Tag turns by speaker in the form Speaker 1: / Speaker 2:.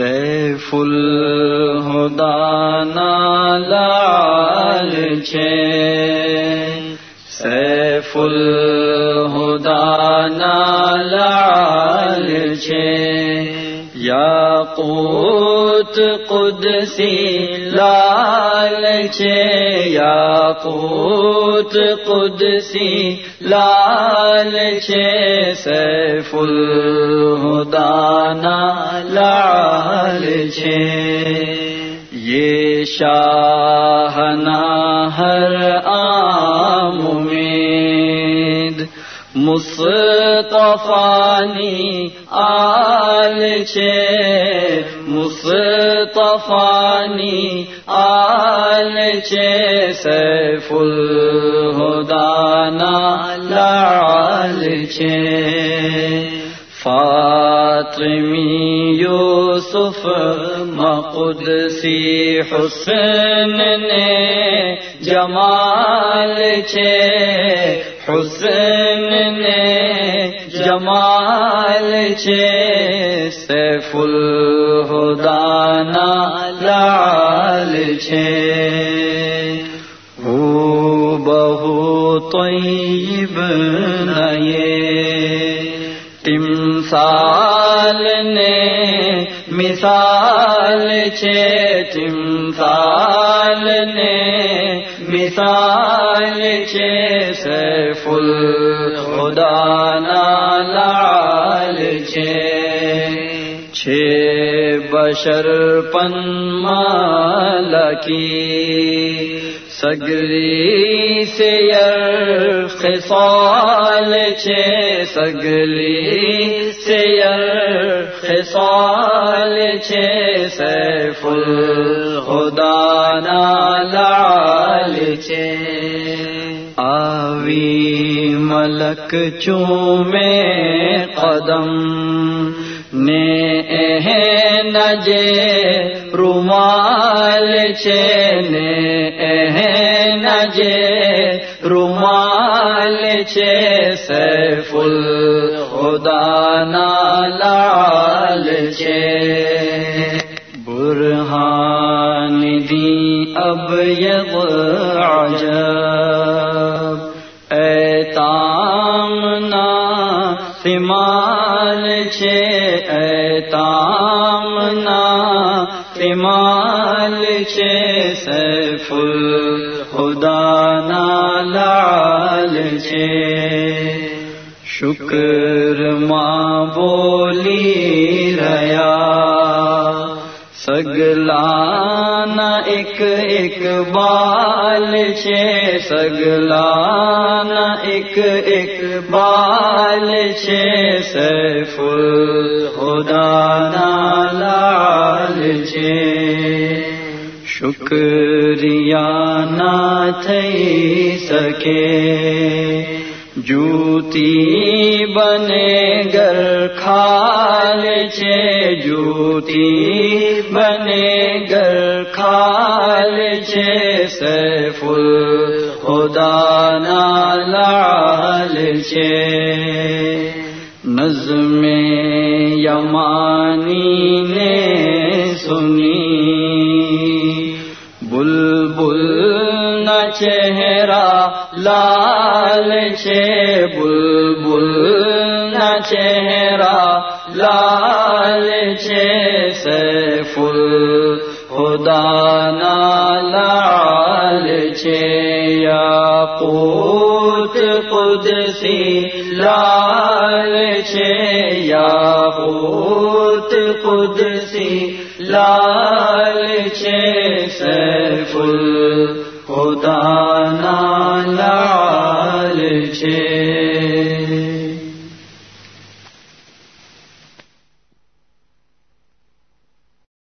Speaker 1: safe Alhuda نالال چھے safe Alhuda نالال چھے یاقوت قدسی لال چھے یاقوت قدسی لال چھے سیف الہدی نالال چھے یہ شاہنا ہر عام امید مصطفانی آل چھے مصطفانی آل چھے سیف الہدی نالال چھے فاطمی یوسف مقدسی حسن نے جمال چھے حسن نے جمال چھے سیف الہدی نالال چھے ہو بہو طیب نئے تمثال نے مثال چھے تمثال نے مثال چھے سیف الہدی نالال چھے چھے بشر پن مالکی سگلی سیر خصال چھے سگلی سیر خصال چھے سیف الہدی نالال چھے آوی ملک چومے قدم نے نجے رومال چھے نے نجے رومال چھے سیف الہدی نالال چھے برہان دی ابیض عجب اے تامنا سمال چھے اے تامنا سمال چھے سیف الہدی نالال چھے شکر ماں بولی ریا سگلانا ایک اقبال چھے سگلانا ایک اقبال چھے سیف الہدی نالال چھے شکریہ نہ تھئی سکے جوتی بنے گر کھال چھے جوتی بنے گر کھال چھے سیف الہدی نالال چھے نظم یمانی نے سنی بلبل نہ چہرہ لال چھے بلبل نہ چہرہ لال چھے سیف الہدی نالال چھے یاقوت قدسی لال چھے یاقوت قدسی لال چھے سیف الہدی نالال چھے